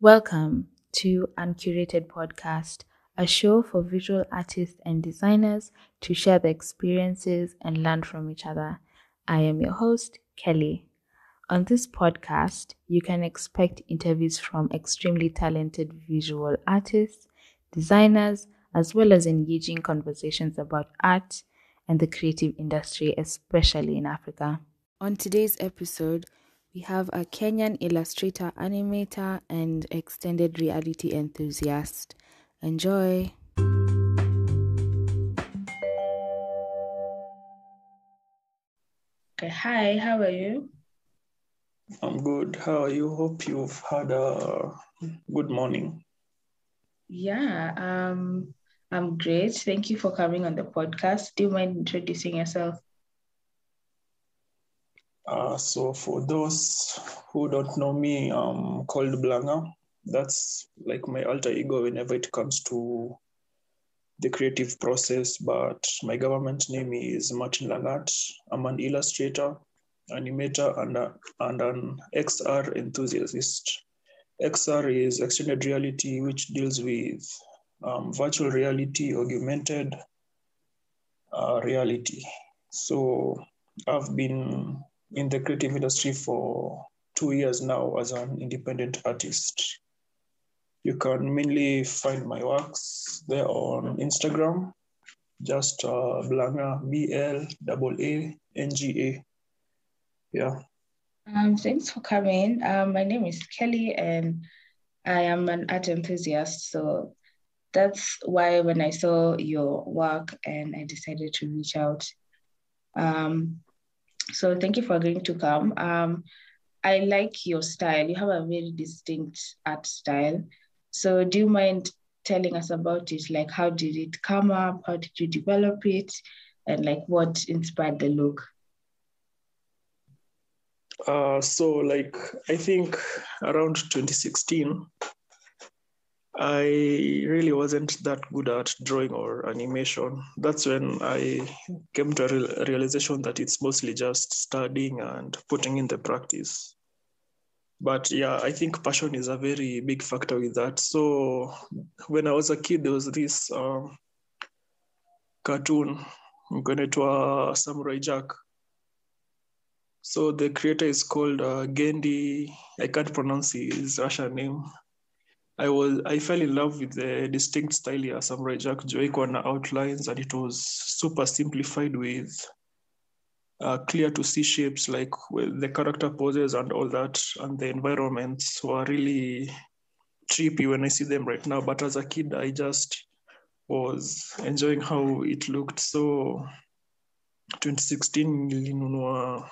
Welcome to Uncurated Podcast, a show for visual artists and designers to share their experiences and learn from each other. I am your host, Kelly. On this podcast, you can expect interviews from extremely talented visual artists, designers, as well as engaging conversations about art and the creative industry, especially in Africa. On today's episode, we have a Kenyan illustrator, animator, and extended reality enthusiast. Enjoy! Okay, hi, how are you? I'm good. How are you? Hope you've had a good morning. Yeah, I'm great. Thank you for coming on the podcast. Do you mind introducing yourself? So for those who don't know me, I'm called Blanga. That's like my alter ego whenever it comes to the creative process. But my government name is Martin Langat. I'm an illustrator, animator, and an XR enthusiast. XR is extended reality, which deals with virtual reality, augmented reality. So I've been in the creative industry for 2 years now as an independent artist. You can mainly find my works there on Instagram, just Blanga, BLAANGA. Yeah. Thanks for coming. My name is Kelly, and I am an art enthusiast. So that's why when I saw your work and I decided to reach out. Um, so thank you for agreeing to come. I like your style. You have a very distinct art style. So do you mind telling us about it? Like, how did it come up? How did you develop it? And like, what inspired the look? So I think around 2016, I really wasn't that good at drawing or animation. That's when I came to a realization that it's mostly just studying and putting in the practice. But yeah, I think passion is a very big factor with that. So when I was a kid, there was this cartoon to Samurai Jack. So the creator is called Gendy. I can't pronounce his Russian name. I fell in love with the distinct style ya Samurai Jack juu haikuwa na outlines, and it was super simplified with clear to see shapes, like with the character poses and all that, and the environments were really trippy when I see them right now. But as a kid, I just was enjoying how it looked. So 2016 nilinunua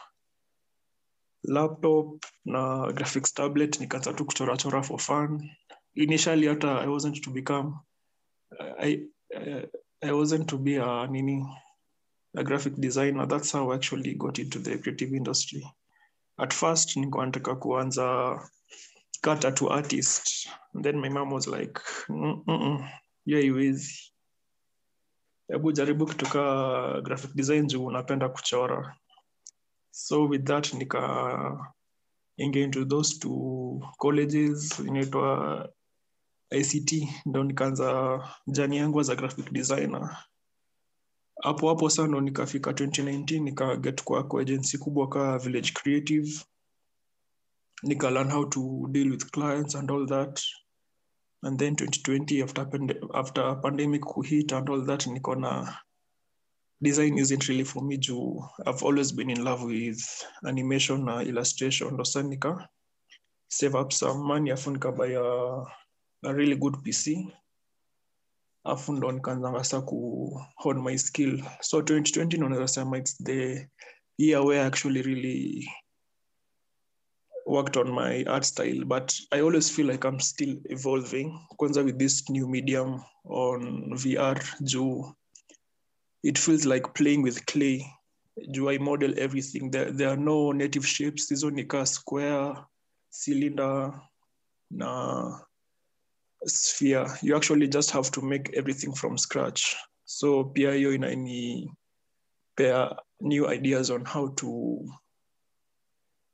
laptop na graphics tablet, nikaanza tu kuchorachora for fun. Initially hata I wasn't to become I I wasn't to be a graphic designer. That's how I actually got into the creative industry. At first nilikuwa nataka kuanza ka tattoo artist, and then my mom was like, yeah, haiwezi, hebu jaribu kitu ka graphic design juu unapenda kuchora. So with that nika ingia into those two colleges inaitwa ICT, ndo nikaanza jani yangu as a graphic designer. Hapo sana ndo nikafika 2019 nikaget kwa agency kubwa ka Village Creative, nika learn how to deal with clients and all that. And then 2020 after pandemic hit and all that, nikona design isn't really for me juu I've always been in love with animation na illustration. Ndo sasa nika save up some money afu nikabuy a really good PC, afu ndo nikaanza sasa ku hone my skill. So 2020 ndo naweza sema it's the year where I actually really worked on my art style, but I always feel like I'm still evolving. Kwanza with this new medium on VR, juu it feels like playing with clay. Do I model everything? There are no native shapes. Hizo ni ka square, cylinder, na sphere. You actually just have to make everything from scratch. So pia hiyo inanipea new ideas on how to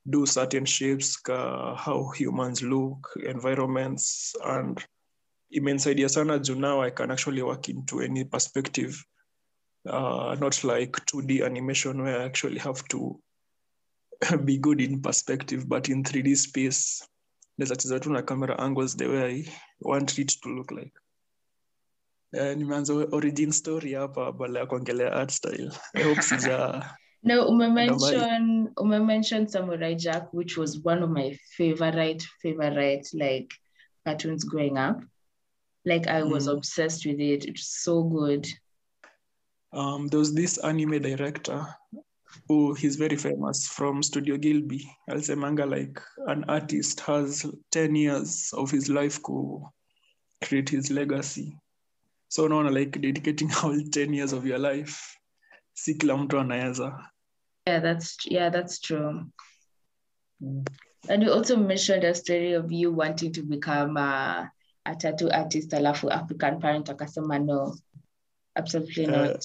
do certain shapes, how humans look, environments, and imenisaidia sana juu now I can actually work into any perspective, not like 2D animation where I actually have to be good in perspective, but in 3D space naweza cheza tu na camera angles the way I want it to look like. Nimeanza origin story hapa badala ya kuongelea art style. I hope sija No, mention Samurai Jack, which was one of my favorite like cartoons growing up. Like I was obsessed with it. It's so good. There was this anime director who he's very famous from Studio Gilby. Alisemanga like an artist has 10 years of his life to create his legacy. So now like dedicating all 10 years of your life, si kila mtu anaweza. Yeah, that's true. And you also mentioned a story of you wanting to become a tattoo artist, alafu African parent akasema no, absolutely not.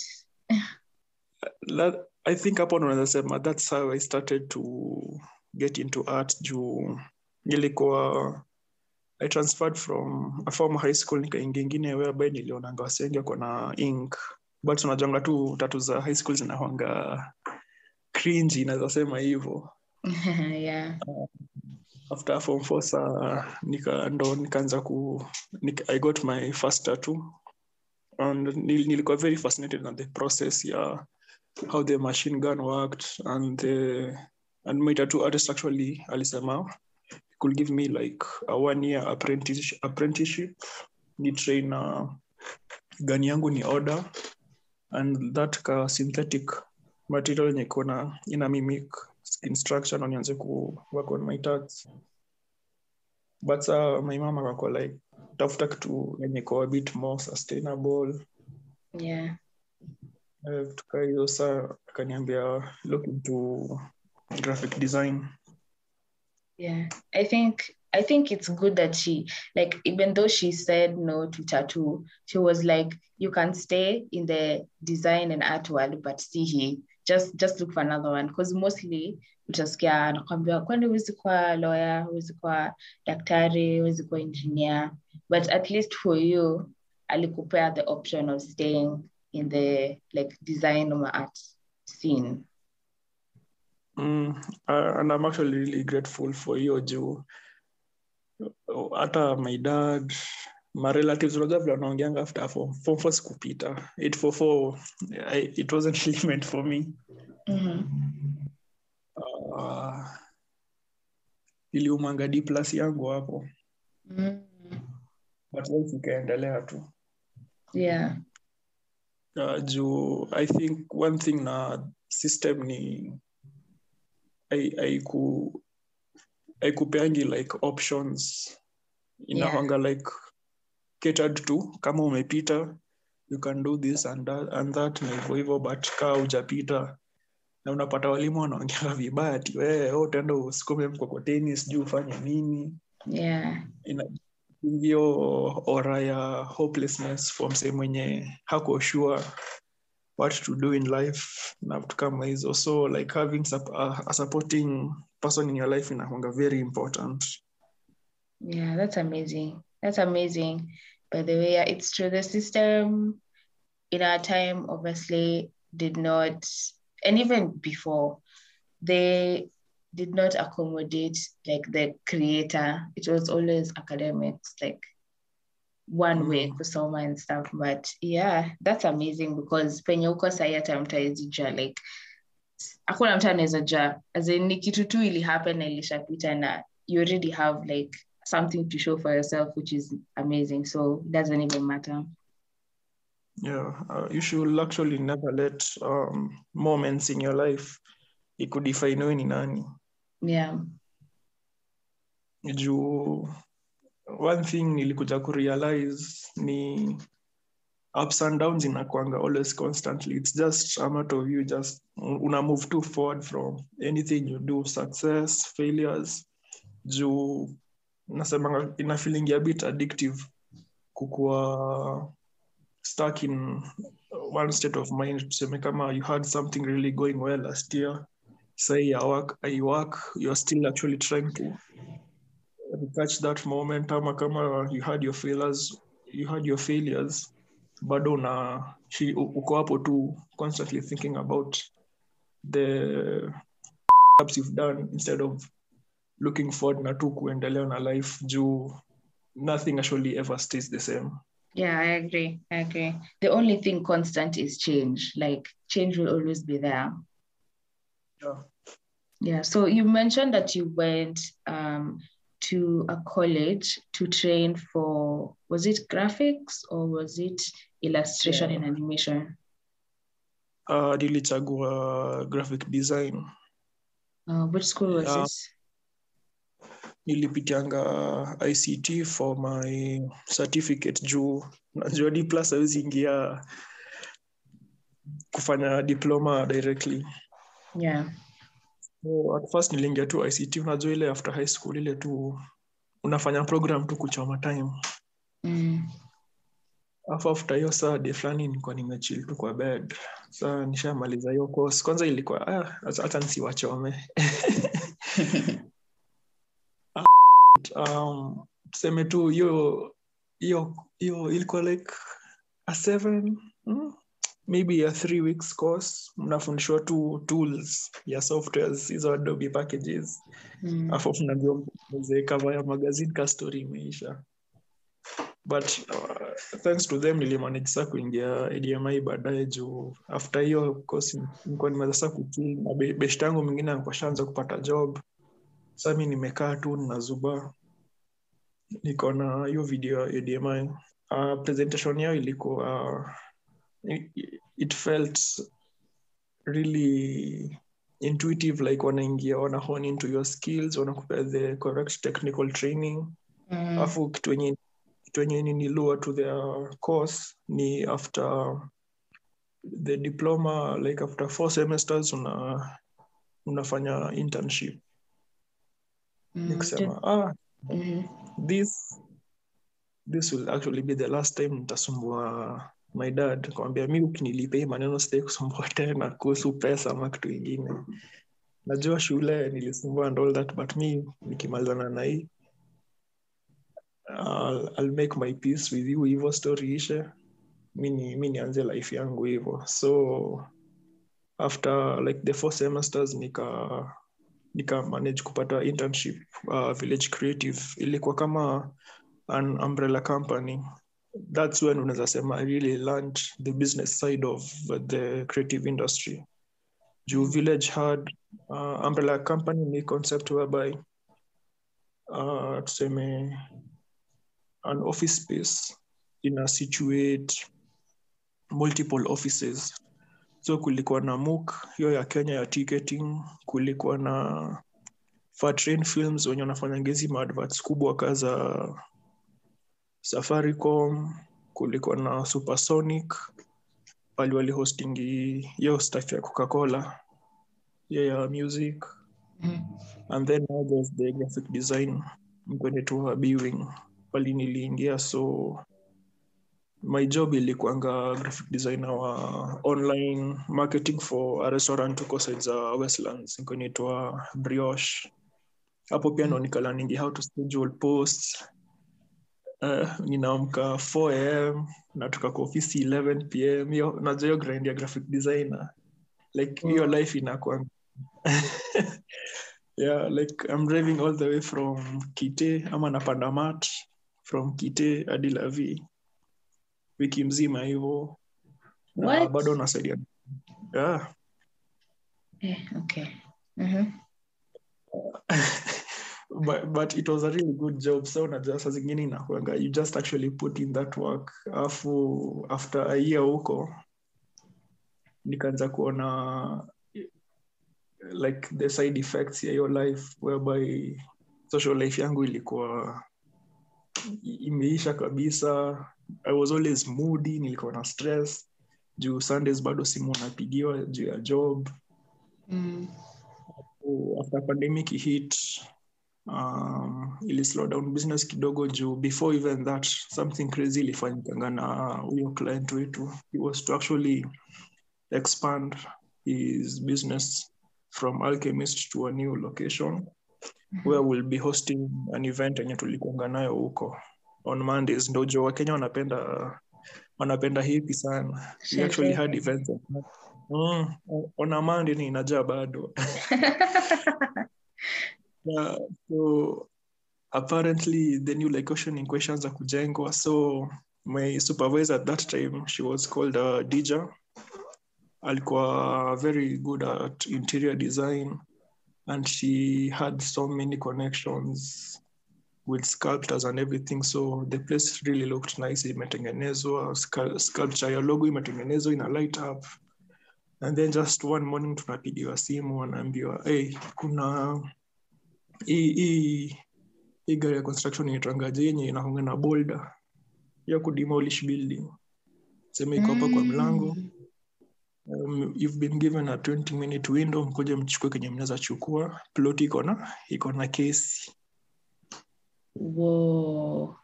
I think hapo unaweza sema that's how I started to get into art. Juu nilikuwa I transferred from a former high school nikaingia ingine whereby nilionanga wasengi wako na ink, but unajanga tu tatu za high school zinahwanga cringy, naweza sema hivyo. Yeah. After form 4 nikaanza I got my first tattoo, and nilikuwa very fascinated on the process, how the machine gun worked, and my tattoo artist actually alisema could give me like a 1-year apprenticeship. Ni train gun yangu ni order, and that ka synthetic material yenye ina mimic skin structure na nianze ku work on my tats. But my mama wako like tafuta kitu yenye ko a bit more sustainable. Yeah. Tukayo saa akaniambia look into graphic design. Yeah, I think it's good that she, like, even though she said no to tattoo, she was like, you can stay in the design and art world, but see here, just look for another one, because mostly utasikia anakwambia kwani huwezi kuwa lawyer, huwezi kuwa daktari, huwezi kuwa engineer, but at least for you alikupea the option of staying in the like design or art scene. And I'm actually really grateful for you, Joe. Hata my dad, my relatives vile wanaongeanga after form 4 sikupita. 844 it wasn't really meant for me. Iliumanga D+ yangu hapo. But life ikaendelea tu. Yeah. Juu I think one thing na system ni haikupeangi like options, inahanga like catered to kama umepita you can do this and that na hivyo, but kaa hujapita na unapata walimu wanaongea vibaya ati wewe utaenda usikume mkokoteni sijui ufanye nini. Yeah. Hiyo aura ya hopelessness from msee mwenye hako sure what to do in life na vitu kama hizo. So like having a supporting person in your life inakuanga very important. Yeah, that's amazing. By the way, it's true, the system in our time obviously did not, and even before, they did not accommodate like the creator. It was always academics, like one way kusoma and stuff. But yeah, that's amazing, because penye uko sahi hata mtu hawezi jua, like hakuna mtu anaweza jua, as in ni kitu tu ili happen na ilishapita na you already have like something to show for yourself, which is amazing. So it doesn't even matter. Yeah, you should actually never let moments in your life ikudefine wewe ni nani. Yeah. Juu one thing nilikuja kurealize ni ups and downs inakuanga always constantly. It's just a matter of you just una move too forward from anything you do, success, failures. Juu nasemanga ina feeling a bit addictive kukua stuck in one state of mind. Tuseme kama you had something really going well last year say I work, you're still actually trying to catch that moment. Ama kama you had your failures, bado uko hapo tu constantly thinking about the ups you've done instead of looking forward na tu kuendelea na life juu nothing actually ever stays the same. Yeah, I agree. The only thing constant is change. Like change will always be there. Yeah. So you mentioned that you went to a college to train for, was it graphics or was it illustration and animation? Nilichagua graphic design. Which school was this? Nilipitianga ICT for my certificate juu najua D+ hawezi ingia kufanya diploma directly. Yeah. So at first niliingia tu ICT, unajua ile after high school ile tu unafanya program tu kuchoma time. After hiyo saa day fulani nilikuwa nimechill tu kwa bed. Sasa nishamaliza hiyo course. Kwanza ilikuwa hata nisiwachome. Tuseme tu hiyo ilikuwa like a 7 maybe a 3 weeks course. Mnafundishwa tu tools ya softwares, hizo Adobe packages. Afu mnajua cover ya magazine ka story imeisha. But thanks to them nilimanage saa kuingia ADMI baadaye juu after hiyo course nilikuwa nimeweza saa kuchill na best yangu mwingine alikuwa shaanza kupata job. Sasa mimi nimekaa tu ninazuba. Niko na hiyo video ya ADMI. Presentation yao ilikuwa it felt really intuitive, like wana hone into your skills, wanakupea the correct technical training. Afu kitu yenye nililua to their course ni after the diploma, like after 4 semesters unafanya internship. Nikisema this will actually be the last time nitasumbua my dad. Kwambia mimi ukinilipei maneno sitaki kusumbua tena kuhusu pesa ama kitu ingine. Najua shule nilisumbua and all that, but me nikimalizana na hii I'll make my peace with you, hivyo story ishe. Mimi nianze life yangu hivyo. So after like the 4 semesters nika manage kupata internship Village Creative. Ilikuwa kama an umbrella company. That's when unaweza sema I really learned the business side of the creative industry. Juu Village had umbrella company ni concept whereby tuseme an office space situate multiple offices. So kulikuwa na MOOC hiyo ya Kenya ya ticketing, kulikuwa na Fatrain Films wenye wanafanya ngezi ma-adverts kubwa kaza Safaricom, kulikuwa na Supersonic pali wali hostingi hiyo staff ya Coca-Cola ya music. And then now there's the graphic design mkwenye tu Bwing pali niliingia. So my job ilikuanga graphic designer wa online marketing for a restaurant uko side za Westlands mkwenye tu Brioche. Hapo pia ndo nikalaningi how to schedule posts. Ninaamka 4 am natoka kwa ofisi 11 pm. Hiyo najua hiyo grind ya graphic designer, like hiyo life inakuwa yeah, like I'm driving all the way from Kite ama napanda mat from Kite hadi Lavi wiki mzima hivyo. Bado nasaidia. Yeah. Okay. But it was a really good job. So najua saa zingine inakuanga you just actually put in that work. After a year huko nikaanza kuona like the side effects ya your life whereby social life yangu ilikuwa imeisha kabisa. I was always moody, nilikuwa na stress juu Sundays bado simu napigiwa juu ya job. After pandemic hit ili slow down business kidogo juu before even that something crazy ilifanyikanga na huyo client wetu. He was to actually expand his business from Alchemist to a new location where we'll be hosting an event yenye tulikuanga nayo huko on Mondays. Ndio jo Wakenya wanapenda hipi sana. We actually had events on a Monday ni inajaa bado. Yeah, so apparently the new location in question za kujengwa. So my supervisor at that time, she was called Dija. Alikuwa very good at interior design, and she had so many connections with sculptors and everything. So the place really looked nice. Imetengenezwa, sculpture ya logo imetengenezwa, ina light up. And then just one morning tunapigiwa simu, wanaambiwa, hey, kuna hii gari ya construction inaitwangaje yenye inakonga na boulder ya kudemolish building. Sema iko hapa kwa mlango. You've been given a 20-minute window, mkoje mchukue kenye mnaweza chukua. Plot iko na kesi. Wow.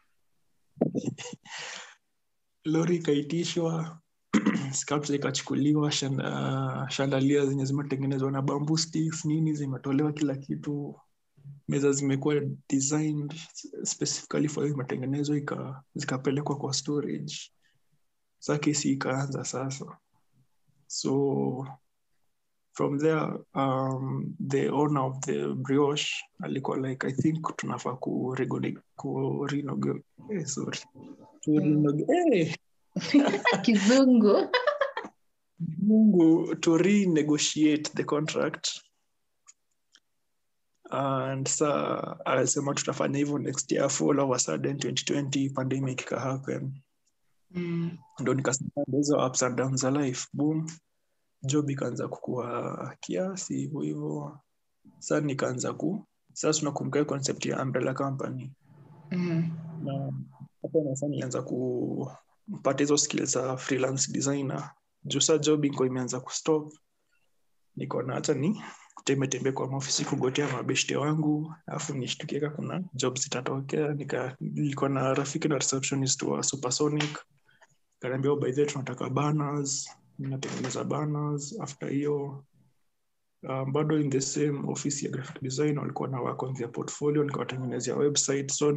Lori ikaitishwa, sculpture ikachukuliwa, chandelier zenye zimetengenezwa na bamboo sticks, nini zimetolewa kila kitu. Meza zimekuwa designed specifically for hiyo matengenezo, zikapelekwa kwa storage. Sasa kesi ikaanza sasa. So from there, the owner of the brioche alikuwa like, I think tunafaa Kizungu. To renegotiate the contract. And so alisema tutafanya hivyo next year. All of a sudden 2020 pandemic ka happen. Ndo nikasema hizo ups and downs za life. Boom, job ikaanza kukua kiasi hivyo. Sasa nikaanza sasa tunakumbuka concept ya umbrella company. Na hapo na sasa nilianza kupata hizo skills za freelance designer. Sasa job iko imeanza kustop. Niko na hata ni tembe kwa ofisi kugotea mabeshte wangu, alafu nishtukieka kuna jobs zitatokea. Nilikuwa na rafiki na receptionist wa Supersonic. Kaniambia by the way tunataka banners, ninatengeneza banners. After hiyo bado in the same office ya graphic design walikuwa na work on their portfolio, nikawatengenezea website. So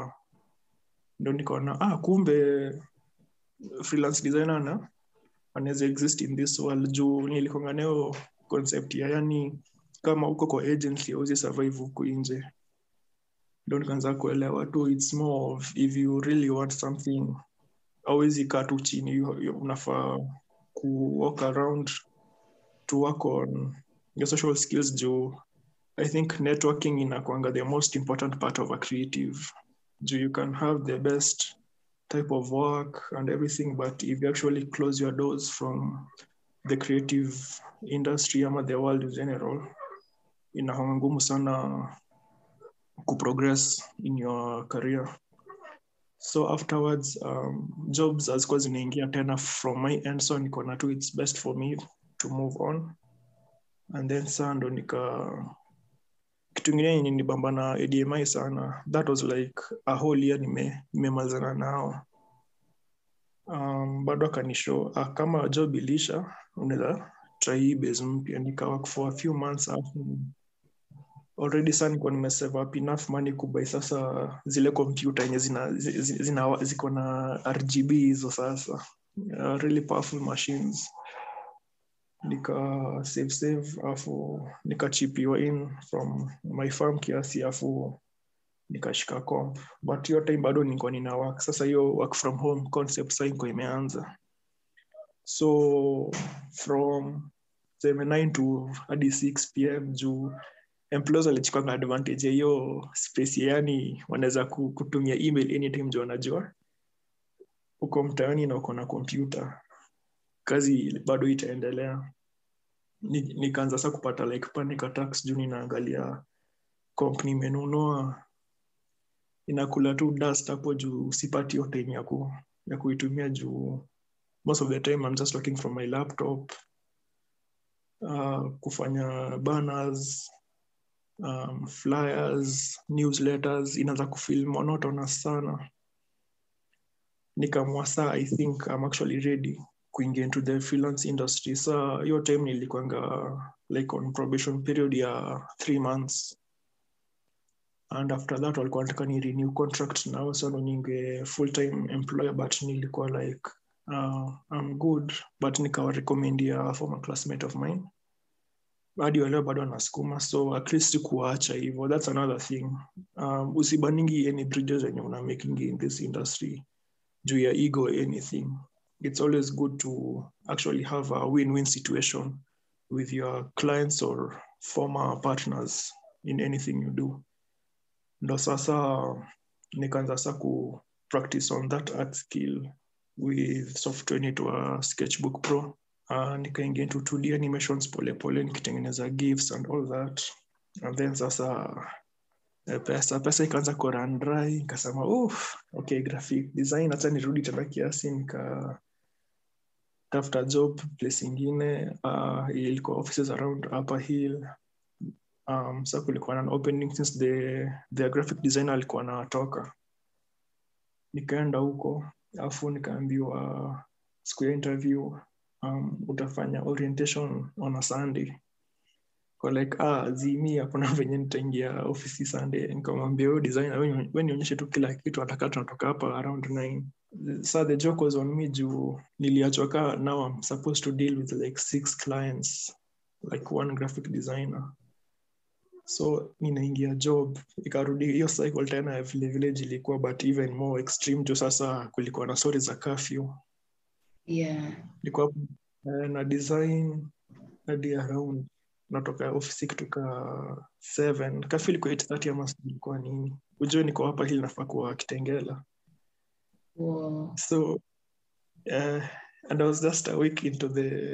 nikaona kumbe freelance designer anaweza exist in this world. Juu nilikuwa nayo concept ya yani kama uko kwa agency uweze survive huko nje. Ndio nikaanza kuelewa tu it's more of if you really want something always kaa tu chini, unafaa ku walk around to work on your social skills. Juu I think networking inakuanga the most important part of a creative. Juu you can have the best type of work and everything, but if you actually close your doors from the creative industry ama the world in general, inakuwa ngumu sana kuprogress in your career. So afterwards, jobs hazikuwa zinaingia tena from my end, so niko na tu it's best for me to move on. And then saa ndo kitu ingine yenye nibamba na ADMI sana, that was like a whole year nimemalizana nao. Bado akanishow kama job ilisha unaweza try base mpya. Nikawork for a few months already. Sana nilikuwa nimesave up enough money kubuy sasa zile computer yenye ziko na RGB hizo sasa, really powerful machines. Nika save afu nikachipiwa in from my farm kiasi, afu nikashika comp. But hiyo time bado nilikuwa nina work. Sasa hiyo work from home concept sasa iko imeanza. So from 9 to hadi 6 PM juu employers walichukua advantage ya hiyo space, yani wanaweza kutumia email anytime juu wanajua uko mtaani na uko na computer, kazi bado itaendelea. Nikaanza sasa kupata like panic attacks juu ninaangalia company imenunua inakula tu dust hapo juu sipati hiyo time ya kuitumia juu most of the time I'm just working from my laptop, kufanya banners, flyers, newsletters. Inaanza kufeel monotonous sana. Nikamwa saa I think I'm actually ready kuingia into the freelance industry. Hiyo time nilikuanga like on probation period ya 3 months, and after that walikuwa wanataka ni renew contract now, so ninge full time employer, but nilikuwa like I'm good, but nikawa recommend ya former classmate of mine hadi waleo bado anasukuma, so at least kuacha hivyo. That's another thing. Usibaningi any bridges yenye una making in this industry juu ya ego or anything. It's always good to actually have a win-win situation with your clients or former partners in anything you do. Ndo sasa nikaanza sasa ku practice on that art skill with software inaitwa Sketchbook Pro. Nikaingia into 2D animations pole nikitengeneza GIFs and all that, and then sasa pesa ikaanza ku run dry. Nikasema okay, graphic design acha nirudi tena kiasi, nikatafuta job place ingine ilikuwa offices around Upper Hill. So kulikuwa na opening since the graphic designer alikuwa anatoka, nikaenda huko, alafu nikaambiwa siku ya interview utafanya orientation on a Sunday. Kwa like zimi hakuna venye nitaingia ofisi Sunday. Nikamwambia designer, wewe nionyeshe tu kila kitu, ataka tunatoka hapa around 9. So the joke was on me juu niliachwa ka now I'm supposed to deal with like 6 clients, like one graphic designer. So ninaingia job, ikarudi hiyo cycle tena ya village ilikuwa, but even more extreme juu sasa kulikuwa na stories za curfew. Yeah. Nilikuwa na design hadi around natoka ofisi kutoka 7. Curfew ilikuwa 8:30 ama ilikuwa nini. Ujue niko hapa hili nafaa kuwa Kitengela. Wow. So and I was just a week into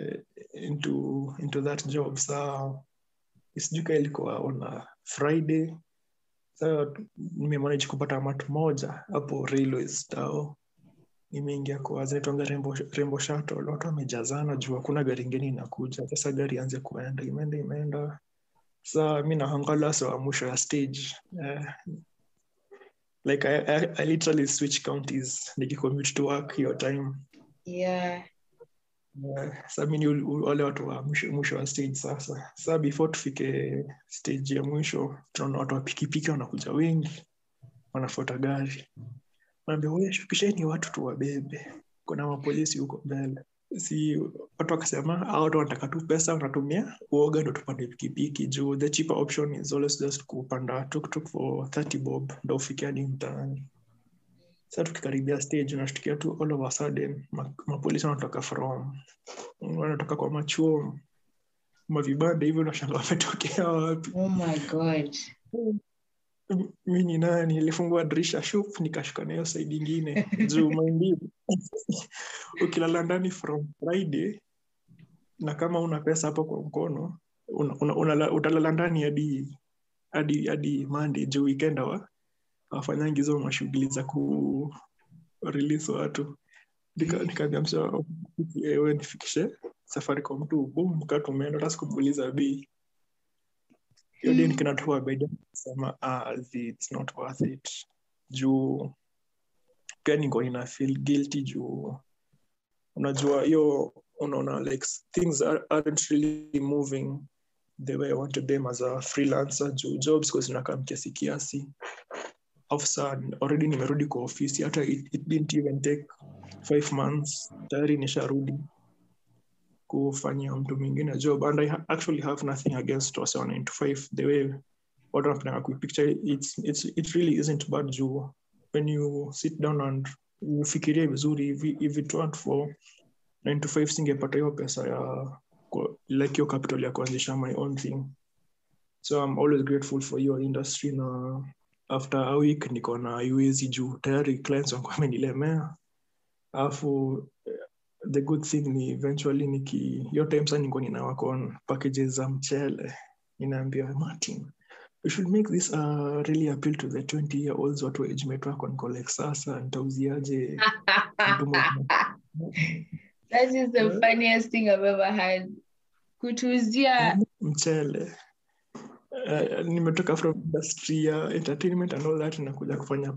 that job. So isijuka ilikuwa on a Friday. So nimemanage kupata mat moja hapo Railways tao. Nimeingia kwa zinaitwa Rembo Shuttle. Watu wamejazana juu hakuna gari ingine inakuja. Sasa gari anze kuenda, imeenda. So mimi nahangala so mwisho ya stage. Like I literally switch counties nikicommute to work your time. Yeah. So mimi wale watu wa mwisho wa stage sasa. So before tufike stage ya mwisho, tunaona watu wa pikipiki wanakuja wengi, wanafuata gari. Naambia wewe shukisheni watu tu wabebe. Kuna mapolisi huko mbele. Si watu wakasema hao watu wanataka tu pesa, wanatumia uoga ndo tupande pikipiki juu the cheaper option is always just kupanda tuk-tuk for 30 bob ndo ufike hadi mtaani. Sasa tukikaribia stage unashtukia tu all of a sudden mapolisi wanatoka kwa machuo mavibanda hivyo, unashangaa wametokea wapi. Oh my god. Mimi ni nani? Nilifungua dirisha shup nikashuka nayo side nyingine juu maindi. Ukilala ndani from Friday na kama una pesa hapo kwa mkono utalala ndani hadi Monday juu weekend wafanyangi hizo mashughuli za ku release watu. Nikaambia wewe nifikishe Safaricom tu, boom, tumeenda hata sikumuuliza bei. Hiyo day nikinatoa bed sema it's not worth it juu pia niko ina feel guilty juu unajua hiyo unaona like things aren't really moving the way I wanted them as a freelancer juu jobs kwa zinakaa kiasi. After already nimerudi kwa ofisi, hata it didn't even take 5 months tayari nisharudi kufanyia mtu mwingine job, and I actually have nothing against wase 9 to 5 the way what wanapenda kuipicture. It really isn't bad juu when you sit down and ufikirie vizuri, if it weren't for 9 to 5 singepata hiyo pesa ya like your capital ya kuanzisha my own thing. So I'm always grateful for your industry. Na after a week niko na UAZ juu tayari clients wangu wamenilemea. Alafu the good thing ni eventually your time sana niko nina work on packages za mchele. Ninaambia Martin, we should make this really appeal to the 20-year-olds watu age mate wako niko like sasa nitauziaje That is the funniest thing I've ever had. Kutuzia mchele. Nimetoka from industry ya entertainment and all that, na kuja kufanya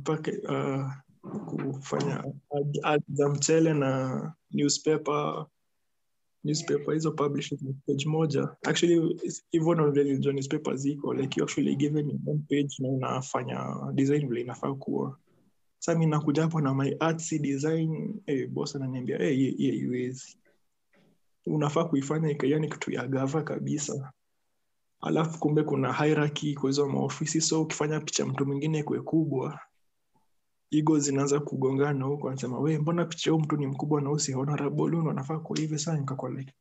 kufanya ads za mchele na newspaper newspaper hizo publish page moja. Actually even on the newspaper ziko like you actually given one page na unafanya design vile inafaa kuwa. Sasa mimi nakuja hapo na my artsy design, boss ananiambia hii iwezi. Unafaa kuifanya yani kitu ya gava kabisa. Alafu kumbe kuna hierarchy kwa hizo maofisi, so ukifanya picha mtu mwingine kwa kubwa, ego zinaanza kugongana huko, anasema wewe mbona picha huyu mtu ni mkubwa na usi honorable, unafaa kwa hivi. Sasa nikakuwa like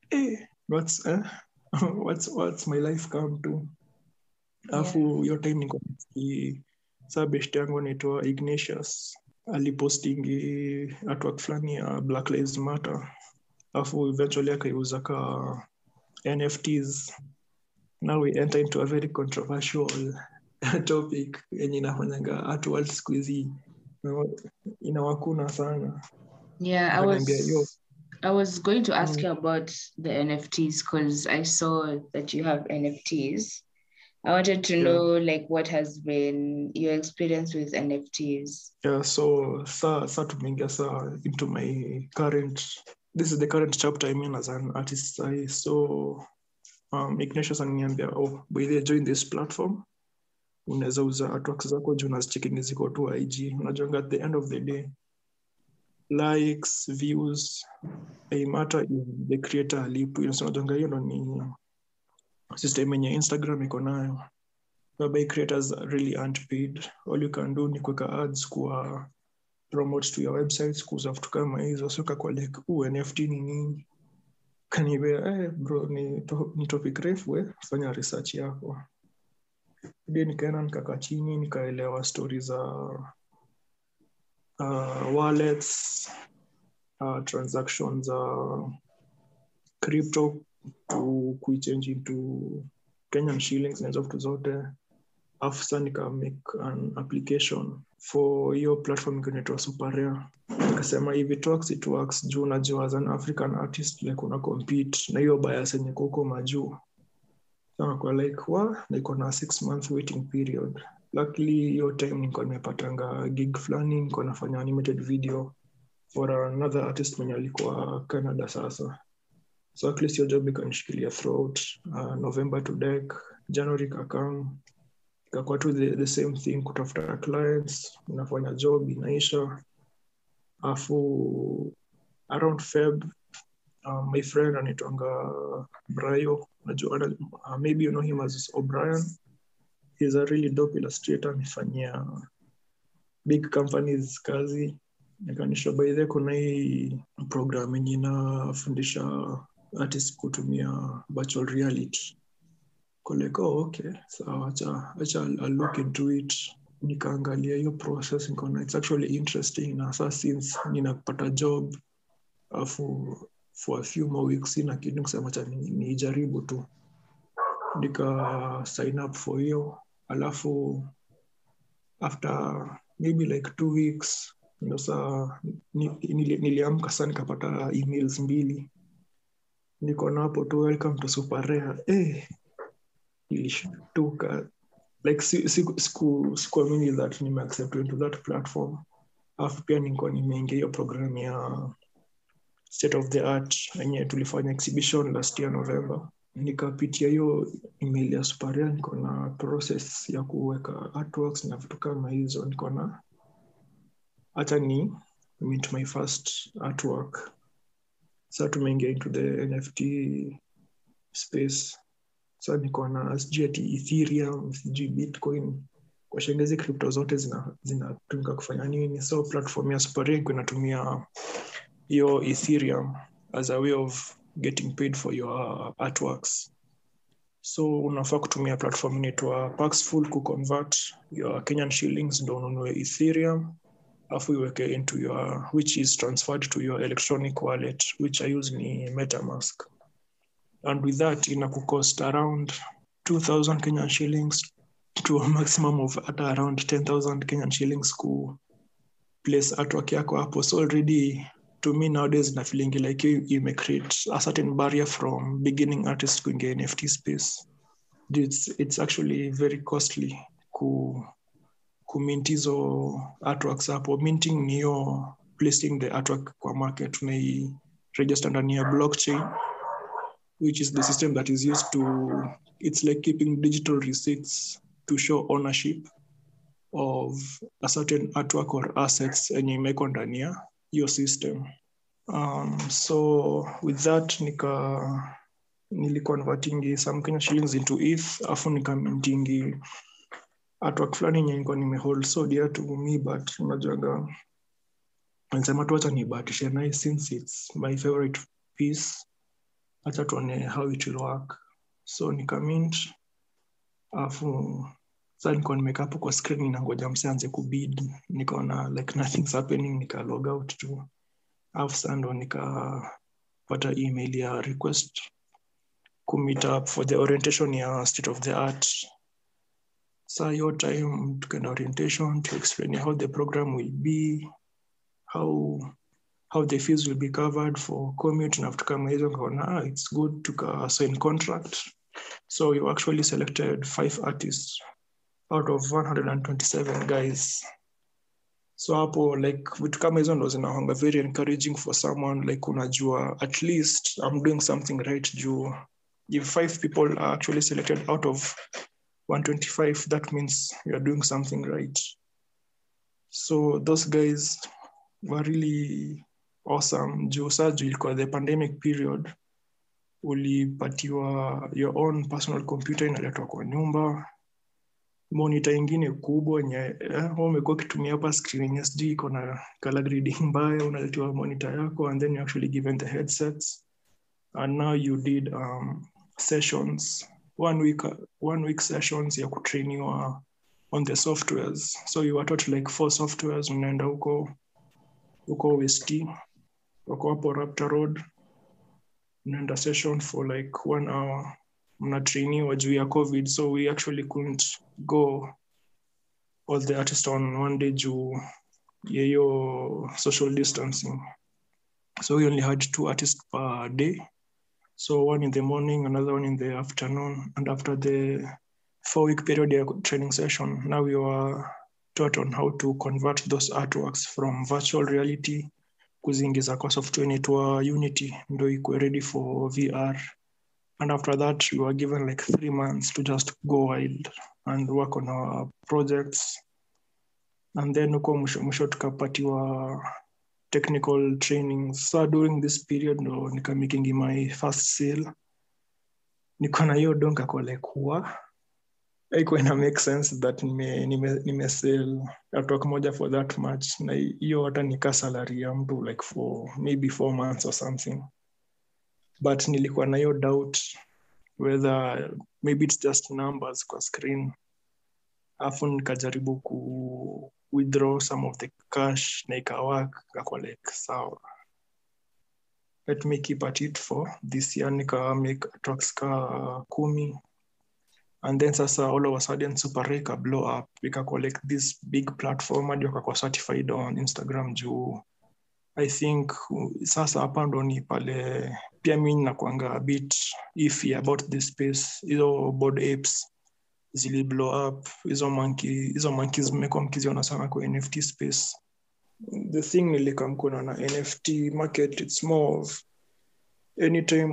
what's my life come to. Alafu hiyo time niko sasa best yangu anaitwa Ignatius alipostingi artwork fulani ya Black Lives Matter, alafu eventually akaiuza ka NFTs. Now we enter into a very controversial topic yenye inafanyanga art world siku hizi inawakuna sana. Yeah, I was going to ask you about the NFTs because I saw that you have NFTs. I wanted to know like what has been your experience with NFTs. Yeah, so tumeingia into my this is the current chapter I'm in as an artist. So Ignatius ananiambia by the join this platform, unaweza uza artworks zako juu unazichecking ziko tu IG. Unajua at the end of the day likes, views, a matter is the creator alipo. Unajua hiyo ndo ni system yenye Instagram iko nayo, whereby creators really aren't paid. All you can do ni kuweka ads kwa promote to your websites, kuuza vitu kama hizo. So kwa like NFT ni nini, kanibe bro ni topic refu, fanya research yako. Ndio nikaenda nikakaa chini nikaelewa stories za wallets, transactions, crypto kuichange into Kenyan shillings na hizo vitu zote. After nika make an application for your platform inaitwa Super Rare. Nikasema if it works juu najua as an African artist like una compete na hiyo bias yenye kuko majuu. So kwa like niko na 6 month waiting period. Luckily your time niko nimepatanga gig fulani, niko nafanya animated video for another artist mwenye alikuwa Canada sasa. So at least your job ikanishikilia throughout November to deck, January kakam. Ikakuwa tu the same thing, kutafuta clients, unafanya job inaisha. Afu around Feb, my friend anaitwanga Brayo, najua maybe you know him as O'Brien. He's a really dope illustrator, anafanyia big companies kazi. Nikanisha by the kuna hii program yenye inafundisha artists kutumia virtual reality. Koleko okay, so acha I'll look into it. Nikaangalia hiyo process, nikaona it's actually interesting. Na sasa since ninapata job for a few more weeks na kitu kusema acha nijaribu tu. Nika sign up for hiyo. Alafu after maybe like 2 weeks ndio saa niliamka sana nikapata emails 2. Niko na hapo tu welcome to Super Rare. Ilishtuka like sikuamini that nime accept into that platform. Afu pia niko nimeingia hiyo program ya State of the Art yenye tulifanya exhibition last year November. Nikapitia hiyo email ya Super Rare, niko na process ya kuweka artworks na vitu kama hizo. Niko na hata ni mint my first artwork. So tumeingia into the NFT space. So niko na SGT, Ethereum, Bitcoin. Kwa shengezi crypto zote zinatumika kufanya nini. So platform ya Super Rare inatumia hiyo Ethereum as a way of getting paid for your artworks. So unafaa kutumia platform inaitwa Paxful kuconvert your Kenyan shillings ndo ununue Ethereum. Afu iweke into your, which is transferred to your electronic wallet, which I use ni MetaMask. And with that inakucost around 2,000 Kenyan shillings to a maximum of at around 10,000 Kenyan shillings ku place artwork yako hapo. So already to me nowadays na feeling like you may create a certain barrier from beginning artists kuingia NFT space. It's actually very costly kumint hizo artworks hapo. Minting niyo placing the artwork kwa market, unai register ndani ya blockchain which is the system that is used to, it's like keeping digital receipts to show ownership of a certain artwork or assets yenye imewekwa ndani ya hiyo system. So with that niliconvertingi some Kenya shillings into ETH, afu nikamintingi artwork fulani yenye nilikuwa nimehold so dear to me, but unajuaga nasema tu acha nibahatishe naye since it's my favorite piece, acha tuone how it will work. So nikamint, afu sasa nilikuwa nimeka hapo kwa screen nangoja msee aanze kubid, nikaona like nothing's happening, nika log out tu. Afu sasa ndo nikapata email ya request meet up for the orientation ya state of the art. So your time tukaenda orientation to explain how the program will be, how the fees will be covered for commute, na vitu kama hizo. Nikaona it's good to sign contract. So you actually selected 5 artists out of 127 guys. So hapo like vitu kama hizo ndo zinahanga very encouraging for someone like unajua at least I'm doing something right juu if 5 people are actually selected out of 125, that means you are doing something right. So those guys were really awesome. Juu ilikuwa the pandemic period, ulipatiwa your own personal computer inaletwa kwa nyumba, monitor ingine kubwa nye umekuwa ukitumia hapa screen SD iko na color grading mbaya, unaletewa monitor yako, and then you actually given the headsets, and now you did sessions, one week sessions ya kutrainiwa on the softwares. So you were taught like 4 softwares, unaenda huko West, wako hapo Raptor Road, unaenda session for like 1 hour, mnatrainiwa juu ya COVID, so we actually couldn't go all the artists on one day juu yeyo social distancing. So we only had 2 artists per day. So one in the morning, another one in the afternoon. And after the 4-week period training session, now we were taught on how to convert those artworks from virtual reality kuzingiza kwa software inaitwa Unity ndo ikuwe ready for VR. And after that, we were given like 3 months to just go wild and work on our projects. And then uko mwisho tukapatiwa technical training. So during this period ndo nikamaking my first sale. Niko na hiyo donka kwa like haikuwa ina make sense that nime sell artwork moja for that much, na hiyo hata nika salary ya mtu like for maybe 4 months or something. But nilikuwa na hiyo doubt whether maybe it's just numbers kwa screen. Afu nikajaribu ku withdraw some of the cash na ikawak kwa like sawa, let me keep at it for this year. Nika make tracks ka 10, and then sasa all of a sudden Super Reka blow up, ika collect this big platform hadi wakakuwa certified on Instagram juu I think sasa hapa ndo ni pale pia mimi nakuanga a bit iffy about this space. Hizo Bored Apes zili blow up, hizo monkeys mmekuwa mkiziona sana kwa NFT space. The thing nilikamkuna na NFT market, it's more of anytime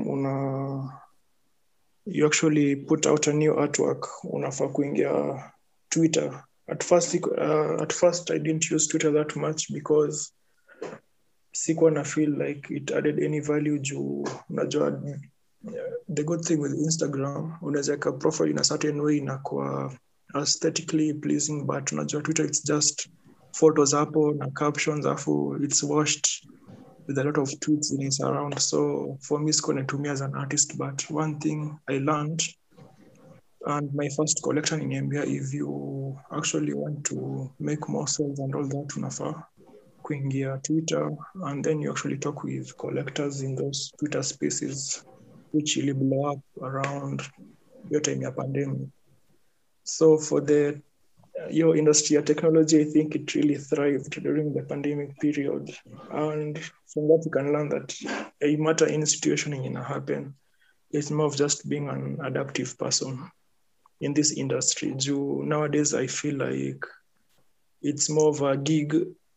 you actually put out a new artwork, unafaa kuingia Twitter. At first I didn't use Twitter that much because sikuwa na feel like it added any value juu unajua the good thing with Instagram, unaweza ka profile in a certain way inakuwa aesthetically pleasing, but unajua Twitter it's just photos hapo na captions, afu it's washed with a lot of tweets in its around. So for me, sikuwa natumia as an artist, but one thing I learned, and my first collection in Niambia, if you actually want to make more sales and all that, unafaa kuingia Twitter, and then you actually talk with collectors in those Twitter spaces, which really blow up around your time ya pandemic. So for your industry, technology, I think it really thrived during the pandemic period. And from that, you can learn that a matter in situation in happen, it's more of just being an adaptive person in this industry. Nowadays, I feel like it's more of a gig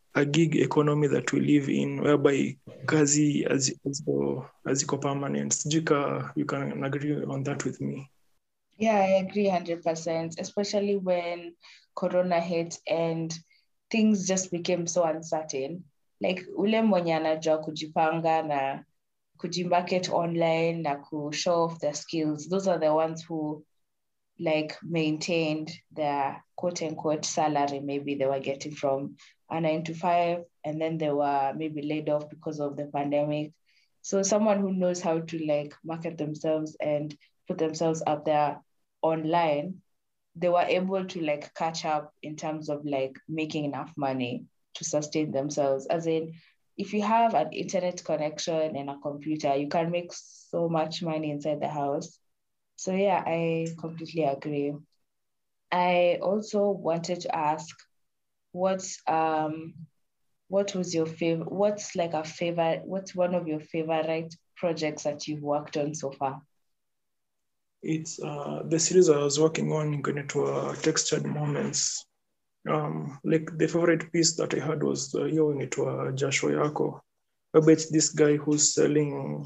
a gig economy that we live in, whereby kazi haziko permanent. Sijui you can agree on that with me. Yeah, I agree 100%, especially when Corona hit and things just became so uncertain. Like ule mwenye anajua kujipanga na kujimarket online na show off their skills, those are the ones who like maintained their quote unquote salary maybe they were getting from a 9 to 5, and then they were maybe laid off because of the pandemic. So someone who knows how to like market themselves and put themselves up there online, they were able to like catch up in terms of like making enough money to sustain themselves. As in, if you have an internet connection and a computer, you can make so much money inside the house. So yeah, I completely agree. I also wanted to ask, what was your favorite? What's one of your favorite projects that you've worked on so far? It's the series I was working on to Textured Moments. Like the favorite piece that I had was hiyo inaitwa Jasho Yako, whereby it's this guy who's selling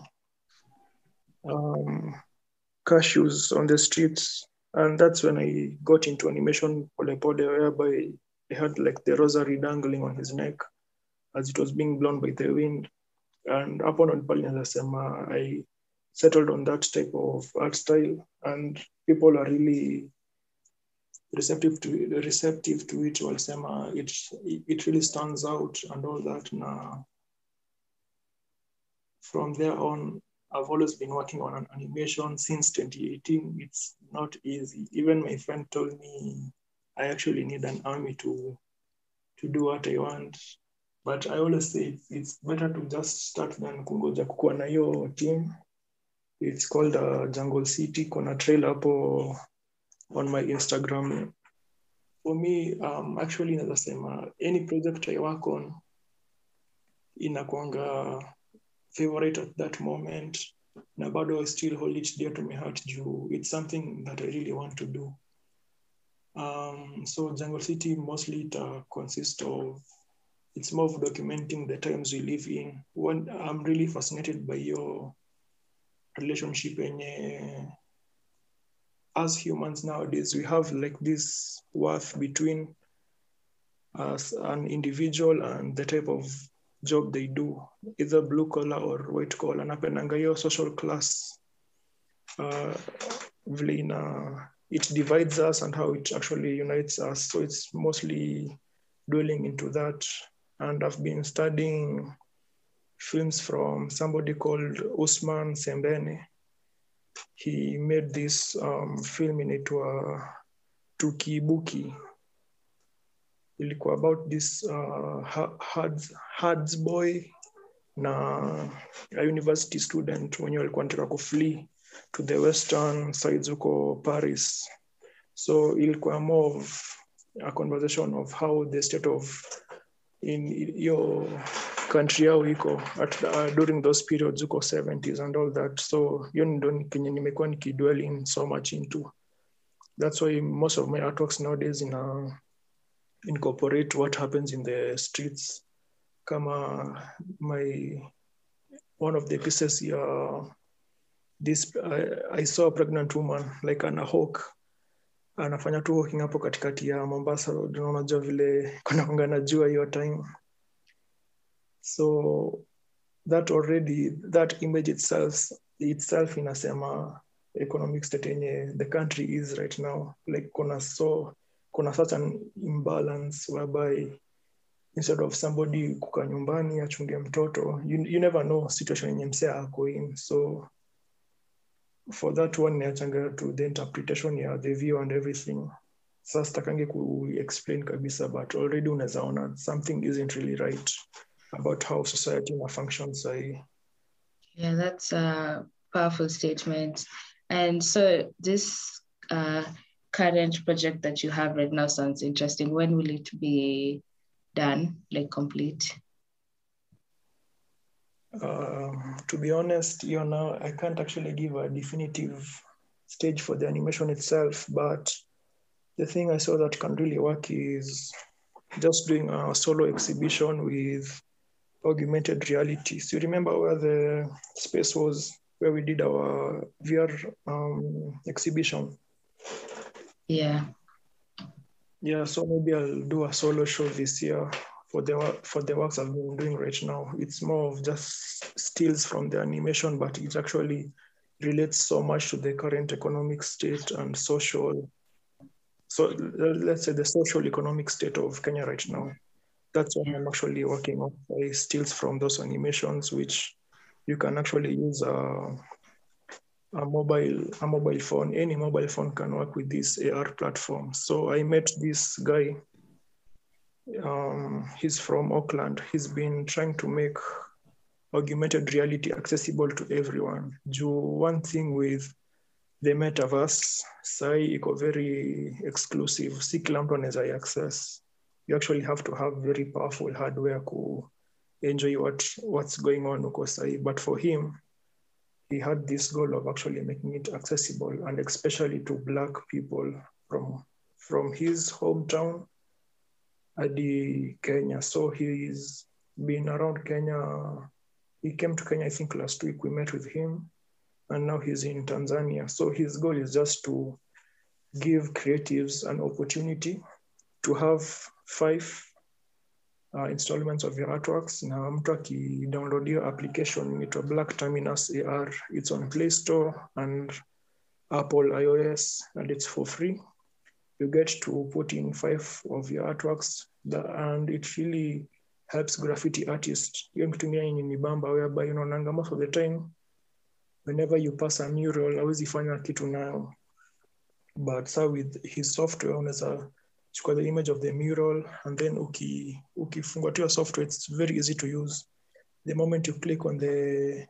cashews on the streets, and that's when I got into animation pole pole, whereby I had like the rosary dangling on his neck as it was being blown by the wind. And upon on Palinasema, I settled on that type of art style, and people are really receptive to it. Walisema it really stands out and all that. Now, from there on, I've always been working on an animation since 2018. It's not easy. Even my friend told me I actually need an army to do what I want. But I always say it's better to just start than kungoja kukuwa na hiyo team. It's called Jungle City. Kuna trail hapo on my Instagram. For me, actually naweza sema any project I work on inakuanga favorite at that moment. Na bado I still hold it dear to my heart. It's something that I really want to do. So Jungle City mostly consists of, it's more of documenting the times we live in. One, I'm really fascinated by your relationship as humans nowadays. We have like this worth between us, an individual, and the type of job they do, either blue collar or white collar. Napendanga hiyo social class it divides us and how it actually unites us. So it's mostly dwelling into that. And I've been studying films from somebody called Usman Sembene. He made this film inaitwa Tukibuki. Ilikuwa about this Hads boy na a university student when walikuwa wanataka kuflee to the western sides huko Paris. So ilikuwa more of a conversation of how the state of in your country yao iko during those periods huko 70s and all that. So hiyo ndo kenye nimekuwa nikidwell in so much into. That's why most of my artworks nowadays incorporate what happens in the streets. Kama one of the pieces here, I saw a pregnant woman like an hawk anafanya tu walking hapo katikati ya Mombasa. Unajua vile kuna na jua hiyo time. So that image itself inasema economic state yenye the country is right now. Like kuna such an imbalance whereby instead of somebody kukaa nyumbani achunge mtoto, you never know situation yenye msee ako in. So for that one niachanga to the interpretation ya the view and everything. Sasa sitakange ku-explain kabisa, but already unaweza ona something isn't really right about how society functions. Yeah, that's a powerful statement. And so this current project that you have right now sounds interesting. When will it be done, like complete? To be honest, now I can't actually give a definitive stage for the animation itself, but the thing I saw that can really work is just doing a solo exhibition with augmented reality. So you remember where the space was, where we did our VR exhibition? Yeah. Yeah, so maybe I'll do a solo show this year for the works I've been doing right now. It's more of just stills from the animation, but it actually relates so much to the current economic state and social. So let's say the social economic state of Kenya right now. That's what I'm actually working on. Stills from those animations, which you can actually use a mobile phone. Any mobile phone can work with this AR platform. So I met this guy. He's from Auckland. He's been trying to make augmented reality accessible to everyone. One thing with the metaverse, sai iko very exclusive. Si kila mtu anaweza access. You actually have to have very powerful hardware to enjoy what's going on huko sai. But for him, he had this goal of actually making it accessible, and especially to Black people from his hometown hadi Kenya. So he's been around Kenya. He came to Kenya, I think, last week. We met with him, and now he's in Tanzania. So his goal is just to give creatives an opportunity to have 5 installments of your artworks. Na mtu akidownload your application inaitwa Black Terminus AR. It's on Play Store and Apple iOS, and it's for free. You get to put in 5 of your artworks, and it really helps graffiti artists. Hiyo kitumia ni bamba, whereby unaonanga most of the time whenever you pass a mural hawezi fanya kitu nayo, but so with his software unaweza chukua the image of the mural, and then ukifungua tu software, it's very easy to use. The moment you click on the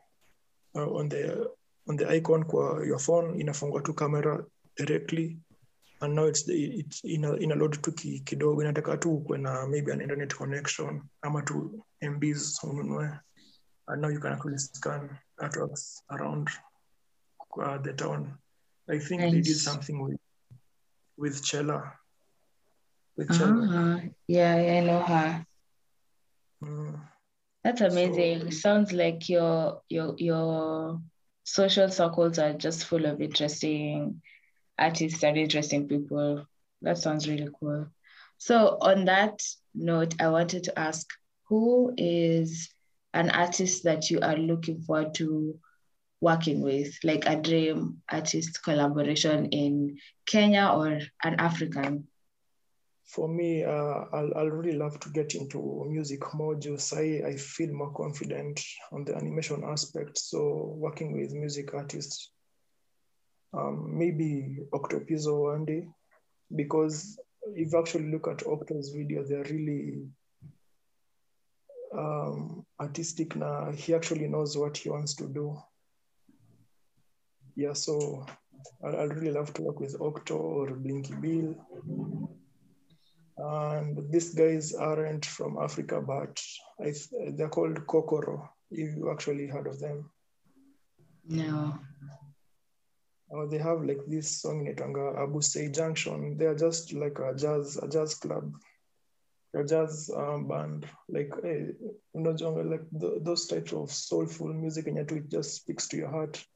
icon kwa your phone, inafungua tu camera directly, and now it's in a load tu kidogo. Inataka tu kuwe na maybe an internet connection ama tu MBs ununue, and now you can actually scan artworks around the town. I think they did something with Chella. Yeah, I know her. That's amazing. So, sounds like your social circles are just full of interesting artists and interesting people. That sounds really cool. So on that note, I wanted to ask, who is an artist that you are looking forward to working with, like a dream artist collaboration in Kenya or an African? For me, I'll really love to get into music more. I feel more confident on the animation aspect. So working with music artists, maybe Octopizzo one day, because if you actually look at Octo's videos, they're really artistic. Now he actually knows what he wants to do. Yeah, so I'd really love to work with Octo or Blinky Bill. And these guys aren't from Africa, but they're called Kokoro, if you actually heard of them. No. They have like this song in Abusei Junction. They're just like a jazz club, a jazz band. Like, like those types of soulful music, and it just speaks to your heart.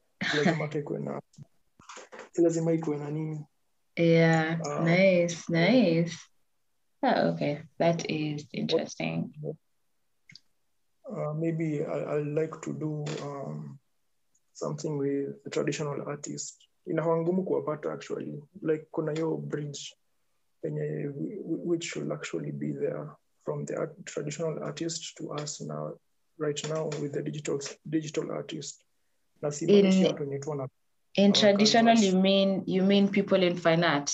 Yeah, nice. Oh, okay. That is interesting. Maybe I'd like to do something with a traditional artist. Inakuwa ngumu kuwapata actually. Like kuna hiyo bridge which should actually be there from the traditional artist to us now, right now with the digital artist. In traditional, you mean people in fine art?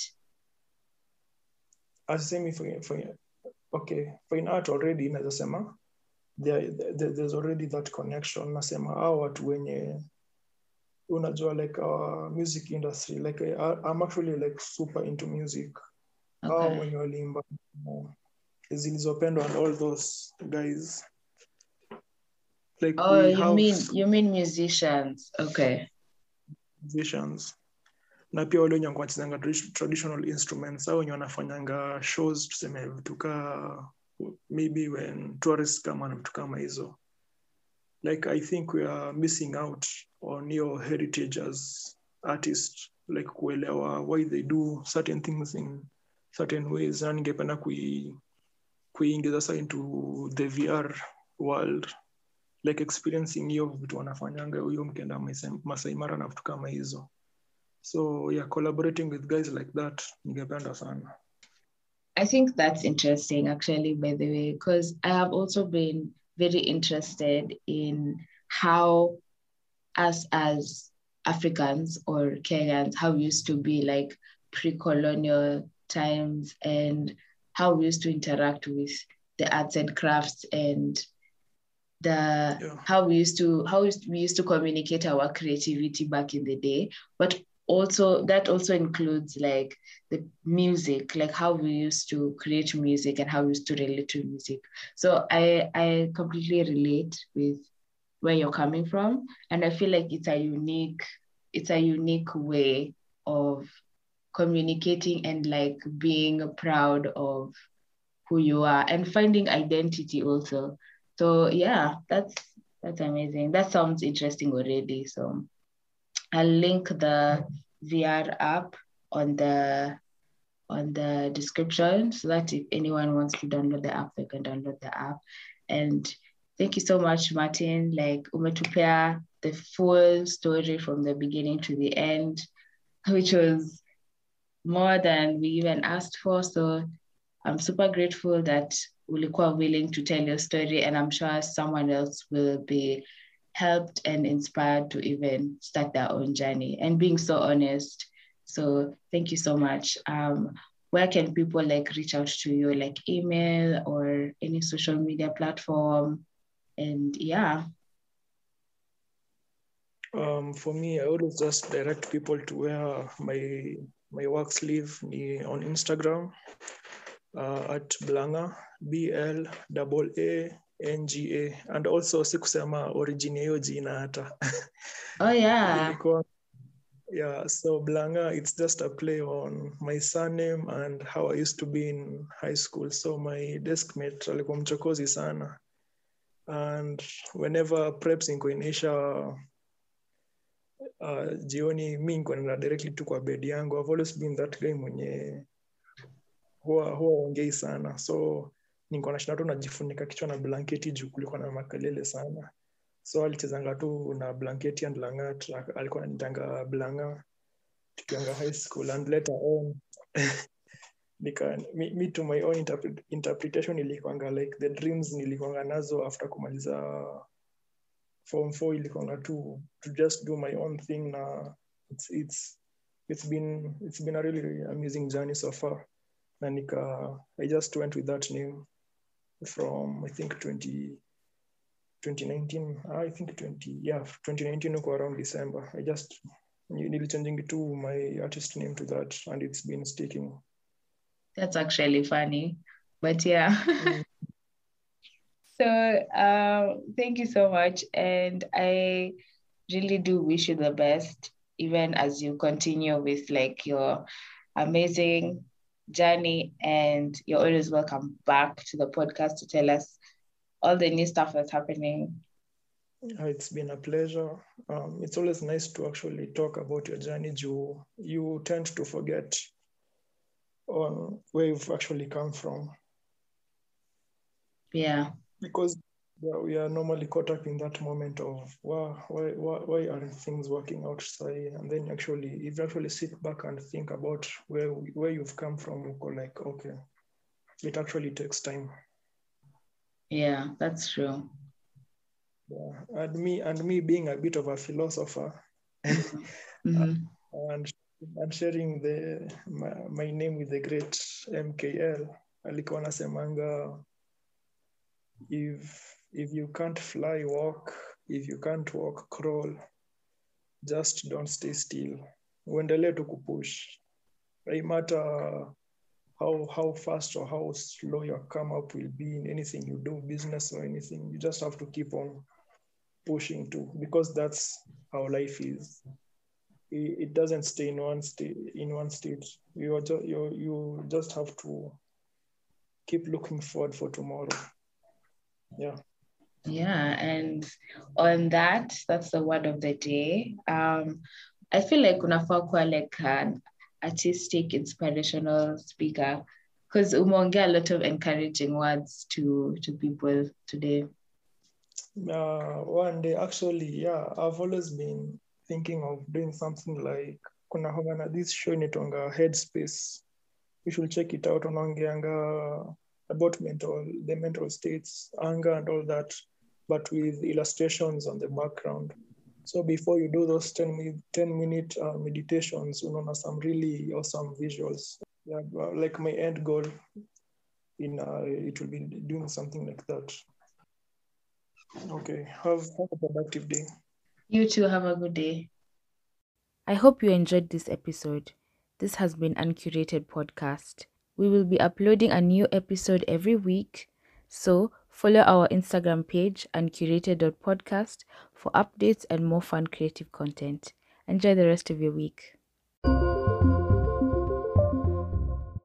Asemi okay, fine art already nazasema there's already that connection. Nasema hao watu wenye unajua like our music industry, like I'm actually like super into music. Hao wenye walimba Zilizopendwa and all those guys. Like you mean musicians? Okay. Musicians. na pia wale wenye wanachezanga traditional instruments au wenye wanafanyanga shows tuseme vitu ka maybe when tourists come na vitu kama hizo. Like I think we are missing out on your heritage as artists, like kuelewa why they do certain things in certain ways, na ningependa kuingiza sasa into the VR world, like experiencing hiyo vitu wanafanyanga huyo mkenda Masai Mara na vitu kama hizo. So yeah, collaborating with guys like that, ningependa sana. I think that's interesting actually, by the way, because I have also been very interested in how us as Africans or Kenyans, how we used to be like pre-colonial times and how we used to interact with the arts and crafts and how we used to communicate our creativity back in the day. But also that also includes like the music, like how we used to create music and how we used to relate to music. So I completely relate with where you're coming from, and I feel like it's a unique way of communicating and like being proud of who you are and finding identity also. So yeah, that's amazing. That sounds interesting already. So I'll link the VR app on the description so that if anyone wants to download the app, they can download the app. And thank you so much, Martin. Like umetupea the full story from the beginning to the end, which was more than we even asked for. So I'm super grateful that ulikuwa willing to tell your story, and I'm sure someone else will be helped and inspired to even start their own journey, and being so honest. So thank you so much. Where can people like reach out to you, like email or any social media platform? And yeah. For me, I always just direct people to where my works live on Instagram at Blanga, BLAANGA, and also sikusema origin hiyo jina hata. Oh yeah. Yeah, so Blanga, it's just a play on my surname and how I used to be in high school. So my deskmate alikuwa mchokozi sana, and whenever preps inko inaisha jioni, mi niko naenda directly tu kwa bed yangu. I've always been that guy mwenye huwa ongei sana, so niko nashinda tu najifunika kichwa na blanketi juu kulikuwa na makelele sana. So alichezanga tu na blanketi and Langat, alikuwa ananitanga Blanga tukianga high school, and later on me to my own interpretation ilikuanga like the dreams nilikuanga nazo after kumaliza form 4 ilikuanga to just do my own thing. Na it's been a really amazing journey so far, na I just went with that name from I think 2019. I think 2019 around December. I just changing to my artist name to that, and it's been sticking. That's actually funny, but yeah. So thank you so much, and I really do wish you the best, even as you continue with like your amazing journey, and you're always welcome back to the podcast to tell us all the new stuff that's happening. It's been a pleasure. It's always nice to actually talk about your journey. You tend to forget on where you've actually come from. Yeah. Because we are normally caught up in that moment of why aren't things working out, and then if you actually sit back and think about where you've come from, you go like, okay, it actually takes time. Yeah, that's true. Yeah, and me being a bit of a philosopher, and sharing my name with the great MKL, alikuwa anasemanga, if you can't fly, walk. If you can't walk, crawl. Just don't stay still. Uendelee tu kupush. No matter how fast or how slow your come up will be in anything you do, business or anything, you just have to keep on pushing too, because that's how life is. it doesn't stay in one state. You just have to keep looking forward for tomorrow. Yeah. Yeah, and on that, that's the word of the day. I feel like unafaa kuwa like an artistic, inspirational speaker because umeongea a lot of encouraging words to people today. One day, actually, yeah, I've always been thinking of doing something like kuna hongana this show inaitwanga Headspace. You should check it out. Unaongeanga about the mental states, anger and all that, but with illustrations on the background. So before you do those 10-minute meditations, unaona some really awesome visuals. Yeah, like my end goal it will be doing something like that. Okay, have a productive day. You too, have a good day. I hope you enjoyed this episode. This has been Uncurated Podcast. We will be uploading a new episode every week, so follow our Instagram page, uncurated.podcast, for updates and more fun creative content. Enjoy the rest of your week.